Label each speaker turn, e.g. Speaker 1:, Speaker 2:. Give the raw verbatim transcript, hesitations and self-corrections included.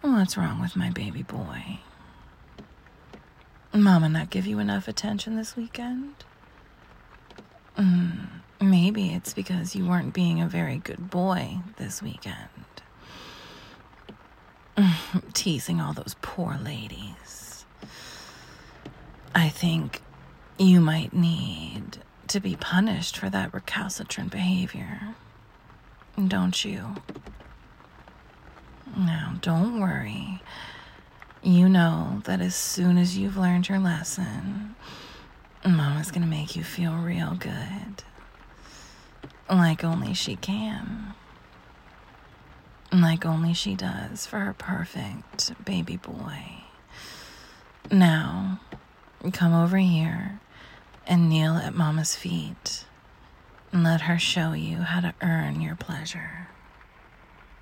Speaker 1: What's wrong with my baby boy? Mama not give you enough attention this weekend? Mm, maybe it's because you weren't being a very good boy this weekend. Teasing all those poor ladies. I think you might need to be punished for that recalcitrant behavior. Don't you? Now, don't worry. You know that as soon as you've learned your lesson, Mama's gonna make you feel real good. Like only she can. Like only she does for her perfect baby boy. Now, come over here and kneel at Mama's feet and let her show you how to earn your pleasure.